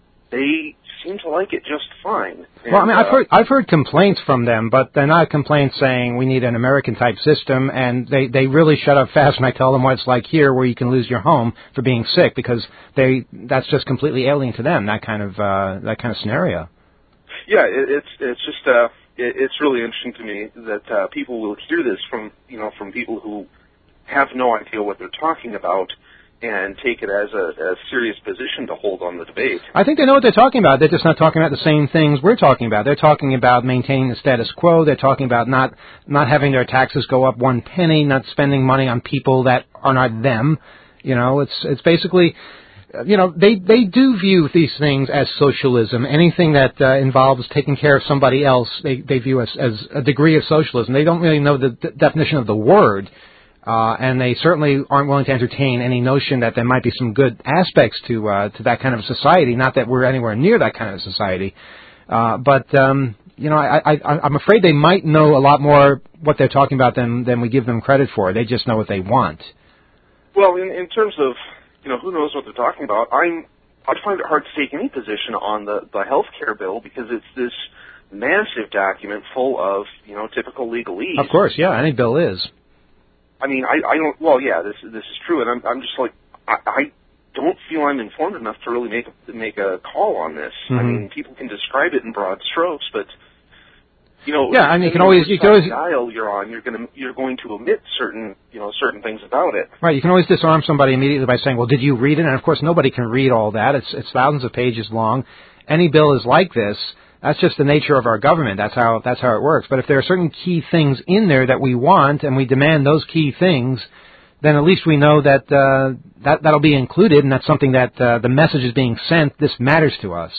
they seem to like it just fine. And, well, I mean, I've uh, heard I've heard complaints from them, but they're not complaints saying we need an American type system, and they they really shut up fast when I tell them what it's like here, where you can lose your home for being sick, because they that's just completely alien to them, that kind of uh, that kind of scenario. Yeah, it, it's it's just uh, it, it's really interesting to me that uh, people will hear this from you know from people who have no idea what they're talking about, and take it as a, a serious position to hold on the debate. I think they know what they're talking about. They're just not talking about the same things we're talking about. They're talking about maintaining the status quo. They're talking about not not having their taxes go up one penny, not spending money on people that are not them. You know, it's it's basically, you know, they, they do view these things as socialism. Anything that uh, involves taking care of somebody else, they, they view as, as a degree of socialism. They don't really know the d- definition of the word. Uh, and they certainly aren't willing to entertain any notion that there might be some good aspects to uh, to that kind of society. Not that we're anywhere near that kind of society, uh, but um, you know, I, I, I'm afraid they might know a lot more what they're talking about than, than we give them credit for. They just know what they want. Well, in, in terms of, you know, who knows what they're talking about, I'm, I find it hard to take any position on the, the health care bill because it's this massive document full of, you know, typical legalese. Of course, yeah, any bill is. I mean, I, I don't, well, yeah, this, this is true, and I'm, I'm just like, I, I don't feel I'm informed enough to really make a, make a call on this. Mm-hmm. I mean, people can describe it in broad strokes, but you know, yeah, I mean, you can always you can always dial you're on. You're going to you're going to omit certain you know certain things about it. Right. You can always disarm somebody immediately by saying, "Well, did you read it?" And of course, nobody can read all that. It's it's thousands of pages long. Any bill is like this. That's just the nature of our government. That's how that's how it works. But if there are certain key things in there that we want, and we demand those key things, then at least we know that uh, that that'll be included, and that's something that uh, the message is being sent. This matters to us.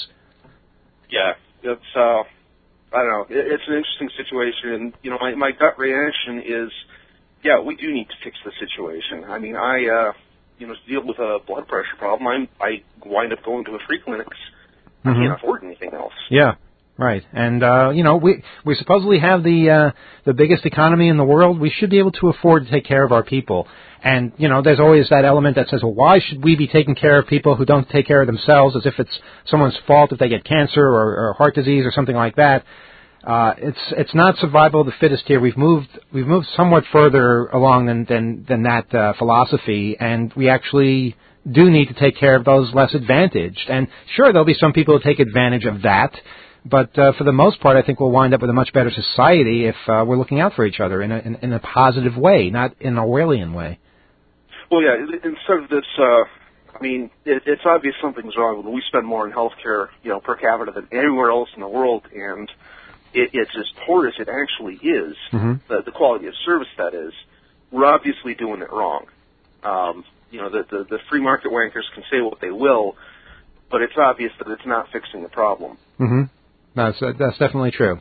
Yeah, it's uh, I don't know. It, it's an interesting situation, and you know, my my gut reaction is, yeah, we do need to fix the situation. I mean, I uh, you know, to deal with a blood pressure problem, I'm I wind up going to a free clinic. I mm-hmm. can't afford anything else. Yeah. Right, and uh, you know we we supposedly have the uh, the biggest economy in the world. We should be able to afford to take care of our people. And you know, there's always that element that says, well, why should we be taking care of people who don't take care of themselves, as if it's someone's fault if they get cancer or, or heart disease or something like that. Uh, it's it's not survival of the fittest here. We've moved we've moved somewhat further along than than than that uh, philosophy, and we actually do need to take care of those less advantaged. And sure, there'll be some people who take advantage of that. But uh, for the most part, I think we'll wind up with a much better society if uh, we're looking out for each other in a, in, in a positive way, not in an Orwellian way. Well, yeah, instead of this, uh, I mean, it, it's obvious something's wrong when we spend more in healthcare, you know, per capita than anywhere else in the world, and it, it's as poor as it actually is, mm-hmm. the, the quality of service that is. We're obviously doing it wrong. Um, you know, the, the, the free market wankers can say what they will, but it's obvious that it's not fixing the problem. Mm-hmm. That's uh, that's definitely true.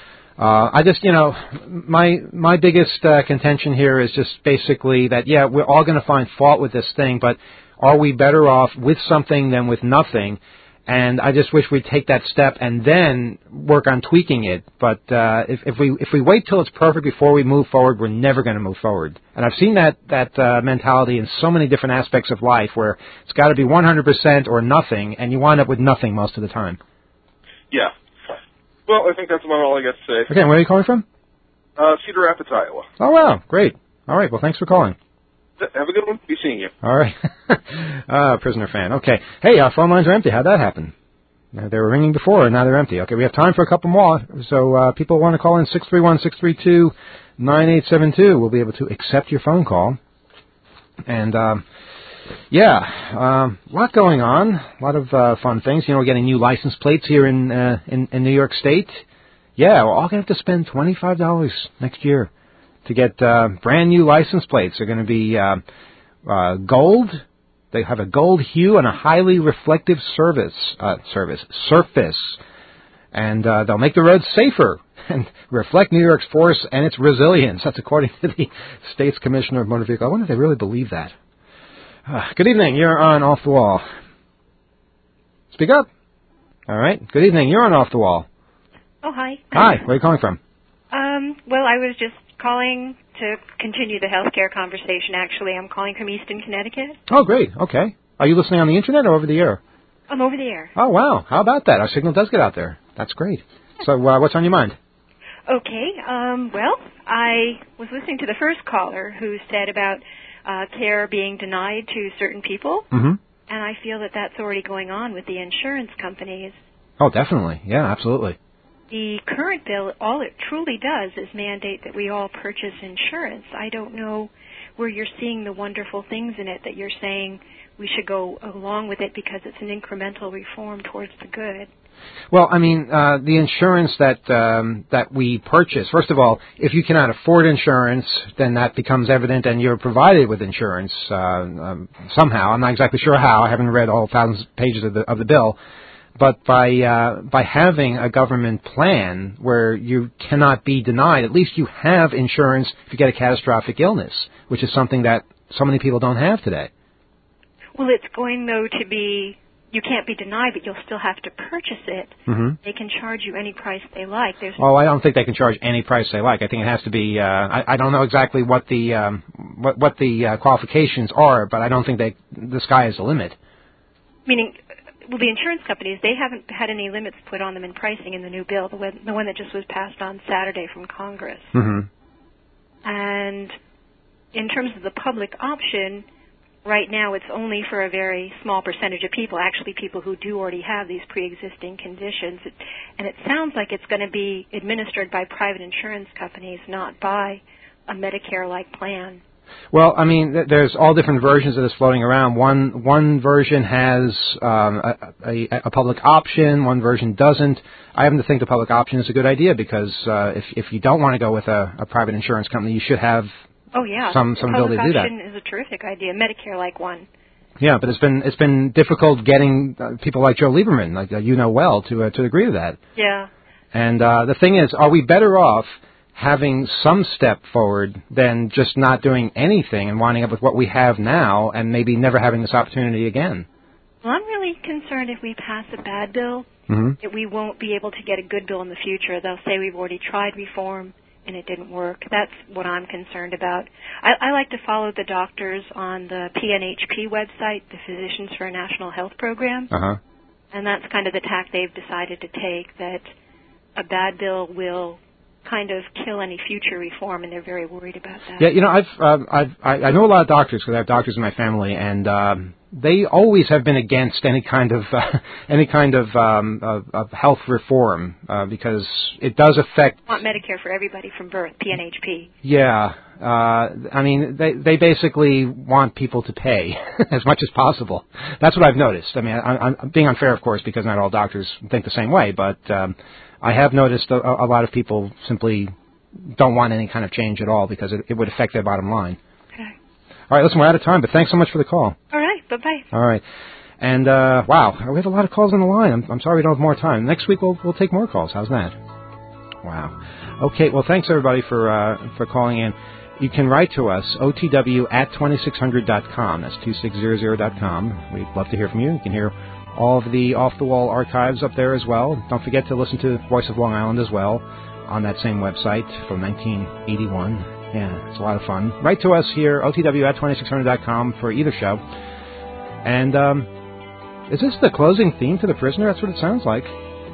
Uh, I just, you know, my my biggest uh, contention here is just basically that, yeah, we're all going to find fault with this thing, but are we better off with something than with nothing? And I just wish we'd take that step and then work on tweaking it. But uh, if, if we if we wait till it's perfect before we move forward, we're never going to move forward. And I've seen that that uh, mentality in so many different aspects of life, where it's got to be one hundred percent or nothing, and you wind up with nothing most of the time. Yeah. Well, I think that's about all I got to say. Okay, where are you calling from? Uh, Cedar Rapids, Iowa. Oh, wow. Great. All right. Well, thanks for calling. Have a good one. Be seeing you. All right. uh, prisoner fan. Okay. Hey, our phone lines are empty. How'd that happen? Uh, they were ringing before, and now they're empty. Okay, we have time for a couple more. So uh, people want to call in six three one, six three two, nine eight seven two. We'll be able to accept your phone call. And, um, yeah, um, a lot going on. A lot of uh, fun things. You know, we're getting new license plates here in, uh, in in New York State. Yeah, we're all going to have to spend twenty-five dollars next year to get uh, brand new license plates. They're going to be uh, uh, gold. They have a gold hue and a highly reflective service, uh, service surface. And uh, they'll make the roads safer and reflect New York's force and its resilience. That's according to the state's commissioner of motor vehicle. I wonder if they really believe that. Uh, good evening. You're on Off the Wall. Speak up. All right. Good evening. You're on Off the Wall. Oh, hi. Hi. Where are you calling from? Um, well, I was just calling to continue the healthcare conversation, actually. I'm calling from Easton, Connecticut. Oh, great. Okay. Are you listening on the Internet or over the air? I'm over the air. Oh, wow. How about that? Our signal does get out there. That's great. So uh, what's on your mind? Okay. Um, well, I was listening to the first caller who said about uh, care being denied to certain people. Mm-hmm. And I feel that that's already going on with the insurance companies. Oh, definitely. Yeah, absolutely. The current bill, all it truly does is mandate that we all purchase insurance. I don't know where you're seeing the wonderful things in it that you're saying we should go along with it because it's an incremental reform towards the good. Well, I mean, uh, the insurance that um, that we purchase, first of all, if you cannot afford insurance, then that becomes evident and you're provided with insurance uh, um, somehow. I'm not exactly sure how. I haven't read all thousands of pages of the, of the bill. But by uh, by having a government plan where you cannot be denied, at least you have insurance if you get a catastrophic illness, which is something that so many people don't have today. Well, it's going, though, to be you can't be denied, but you'll still have to purchase it. Mm-hmm. They can charge you any price they like. There's Oh, I don't think they can charge any price they like. I think it has to be. Uh, I, I don't know exactly what the um, what what the uh, qualifications are, but I don't think they the sky is the limit. Meaning, well, the insurance companies, they haven't had any limits put on them in pricing in the new bill, the one, the one that just was passed on Saturday from Congress. Mm-hmm. And in terms of the public option, right now it's only for a very small percentage of people, actually people who do already have these pre-existing conditions. It, and it sounds like it's going to be administered by private insurance companies, not by a Medicare-like plan. Well, I mean, th- there's all different versions of this floating around. One one version has um, a, a, a public option. One version doesn't. I happen to think the public option is a good idea because uh, if if you don't want to go with a, a private insurance company, you should have oh yeah some some the ability to do that. Public option is a terrific idea, Medicare-like one. Yeah, but it's been it's been difficult getting uh, people like Joe Lieberman, like uh, you know well, to uh, to agree to that. Yeah. And uh, the thing is, are we better off having some step forward than just not doing anything and winding up with what we have now and maybe never having this opportunity again? Well, I'm really concerned if we pass a bad bill, mm-hmm. that we won't be able to get a good bill in the future. They'll say we've already tried reform and it didn't work. That's what I'm concerned about. I, I like to follow the doctors on the P N H P website, the Physicians for a National Health Program, uh-huh. and that's kind of the tack they've decided to take, that a bad bill will kind of kill any future reform, and they're very worried about that. Yeah, you know, I've uh, I've I, I know a lot of doctors because I have doctors in my family, and um, they always have been against any kind of uh, any kind of, um, of of health reform uh, because it does affect. I want Medicare for everybody from birth, P N H P. Yeah, uh, I mean, they they basically want people to pay as much as possible. That's what I've noticed. I mean, I, I'm being unfair, of course, because not all doctors think the same way, but. Um, I have noticed a, a lot of people simply don't want any kind of change at all because it, it would affect their bottom line. Okay. All right, listen, we're out of time, but thanks so much for the call. All right, bye-bye. All right. And, uh, wow, we have a lot of calls on the line. I'm, I'm sorry we don't have more time. Next week we'll, we'll take more calls. How's that? Wow. Okay, well, thanks, everybody, for uh, for calling in. You can write to us, O T W at twenty-six hundred dot com. That's two six zero zero dot com. We'd love to hear from you. You can hear all of the off-the-wall archives up there as well. Don't forget to listen to Voice of Long Island as well on that same website from nineteen eighty-one. Yeah, it's a lot of fun. Write to us here, O T W at twenty-six hundred dot com for either show. And um, is this the closing theme to The Prisoner? That's what it sounds like.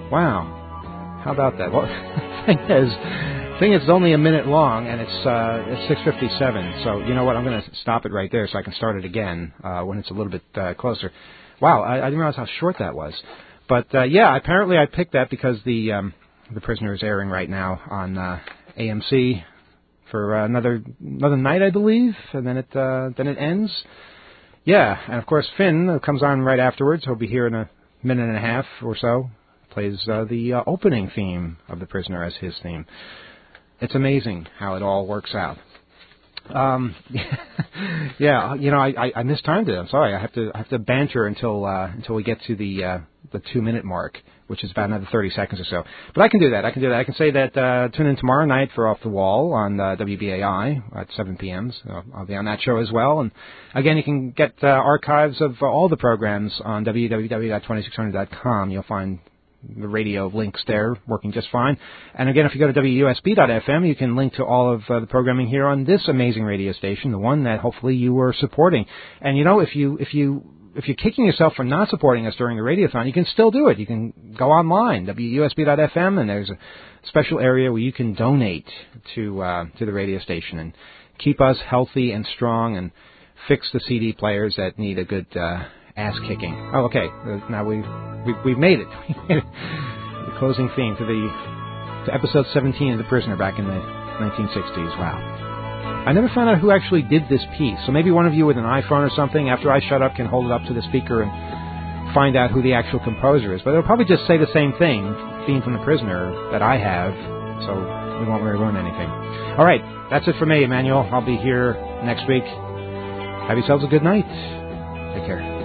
Wow. How about that? Well, the thing is, thing is, it's only a minute long, and it's uh, it's six fifty-seven. So you know what? I'm going to stop it right there so I can start it again uh, when it's a little bit uh, closer. Wow, I, I didn't realize how short that was. But, uh, yeah, apparently I picked that because the um, the Prisoner is airing right now on uh, A M C for uh, another another night, I believe, and then it uh, then it ends. Yeah, and, of course, Finn comes on right afterwards. He'll be here in a minute and a half or so. Plays uh, the uh, opening theme of The Prisoner as his theme. It's amazing how it all works out. Um, yeah, you know, I, I, I mistimed it. I'm sorry. I have to I have to banter until uh, until we get to the uh, the two minute mark, which is about another thirty seconds or so. But I can do that. I can do that. I can say that uh, tune in tomorrow night for Off the Wall on uh, W B A I at seven p.m. So I'll be on that show as well. And again, you can get uh, archives of uh, all the programs on w w w dot twenty-six hundred dot com. You'll find the radio links there working just fine. And again, if you go to w u s b dot f m, you can link to all of uh, the programming here on this amazing radio station, the one that hopefully you were supporting. And you know, if you if you if you're kicking yourself for not supporting us during the radiothon, you can still do it. You can go online, w u s b dot f m, and there's a special area where you can donate to uh, to the radio station and keep us healthy and strong and fix the C D players that need a good uh, ass kicking. Oh, okay. Uh, now we we we've made it. The closing theme to the to episode seventeen of The Prisoner back in the nineteen sixties. Wow. I never found out who actually did this piece. So maybe one of you with an iPhone or something, after I shut up, can hold it up to the speaker and find out who the actual composer is. But it'll probably just say the same thing, theme from The Prisoner, that I have. So we won't really learn anything. All right. That's it for me, Emmanuel. I'll be here next week. Have yourselves a good night. Take care.